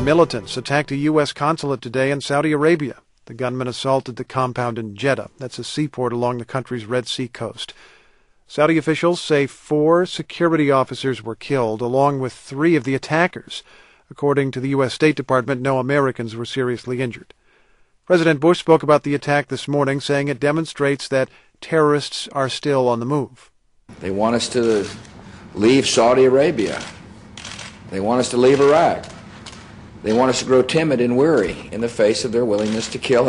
militants attacked a U.S. consulate today in Saudi Arabia. The gunmen assaulted the compound in Jeddah. That's a seaport along the country's Red Sea coast. Saudi officials say 4 security officers were killed, along with 3 of the attackers. According to the U.S. State Department, no Americans were seriously injured. President Bush spoke about the attack this morning, saying it demonstrates that terrorists are still on the move. They want us to leave Saudi Arabia. They want us to leave Iraq. They want us to grow timid and weary in the face of their willingness to kill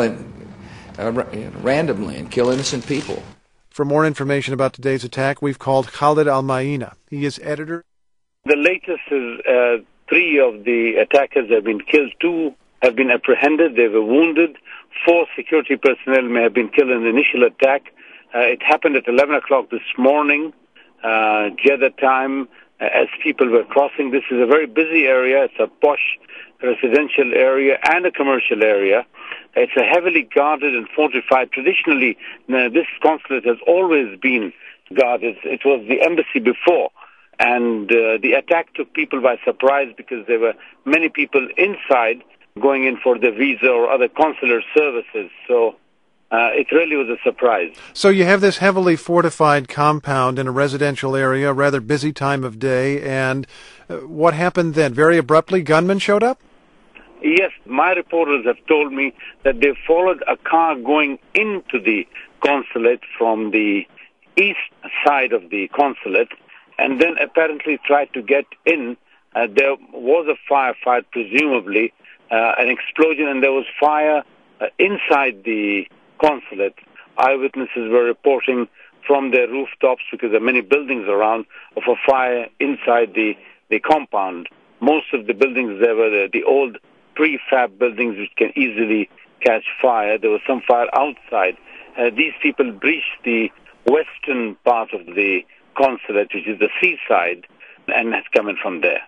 randomly and kill innocent people. For more information about today's attack, we've called Khalid Al-Maina. He is editor. The latest is 3 of the attackers have been killed, 2 have been apprehended, they were wounded, 4 security personnel may have been killed in the initial attack. It happened at 11 o'clock this morning, Jeddah time, as people were crossing. This is a very busy area. It's a posh residential area and a commercial area. It's a heavily guarded and fortified. Traditionally, this consulate has always been guarded. It was the embassy before. And the attack took people by surprise because there were many people inside going in for their visa or other consular services. So it really was a surprise. So you have this heavily fortified compound in a residential area, a rather busy time of day, and what happened then? Very abruptly, gunmen showed up? Yes, my reporters have told me that they followed a car going into the consulate from the east side of the consulate and then apparently tried to get in. There was a firefight, presumably, an explosion, and there was fire inside the consulate. Eyewitnesses were reporting from their rooftops, because there are many buildings around, of a fire inside the compound. Most of the buildings there were the old prefab buildings which can easily catch fire. There was some fire outside. These people breached the western part of the consulate, which is the seaside, and has come in from there.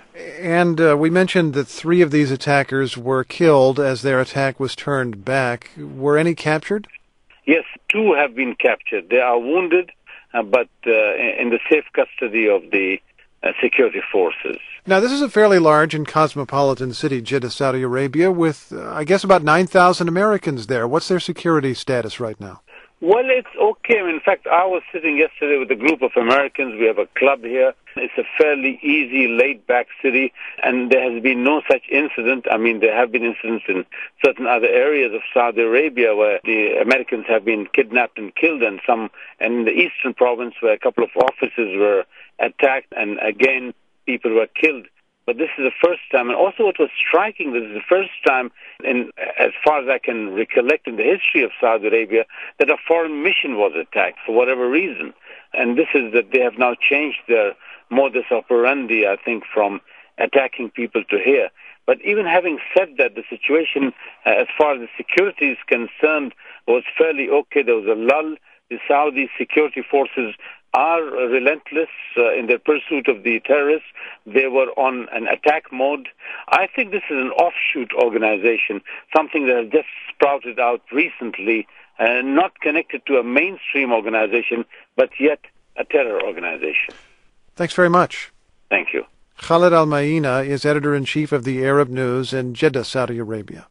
And we mentioned that 3 of these attackers were killed as their attack was turned back. Were any captured? Yes, 2 have been captured. They are wounded, but in the safe custody of the security forces. Now, this is a fairly large and cosmopolitan city, Jeddah, Saudi Arabia, with, I guess, about 9,000 Americans there. What's their security status right now? Well, it's okay. In fact, I was sitting yesterday with a group of Americans. We have a club here. It's a fairly easy, laid-back city, and there has been no such incident. I mean, there have been incidents in certain other areas of Saudi Arabia where the Americans have been kidnapped and killed, and in the eastern province where a couple of officers were attacked, and again, people were killed. But this is the first time, and also what was striking, this is the first time, as far as I can recollect in the history of Saudi Arabia, that a foreign mission was attacked for whatever reason. And this is that they have now changed their modus operandi, I think, from attacking people to here. But even having said that, the situation, as far as the security is concerned, was fairly okay. There was a lull. The Saudi security forces are relentless in their pursuit of the terrorists. They were on an attack mode. I think this is an offshoot organization, something that has just sprouted out recently, not connected to a mainstream organization, but yet a terror organization. Thanks very much. Thank you. Khalid Al-Maina is editor-in-chief of the Arab News in Jeddah, Saudi Arabia.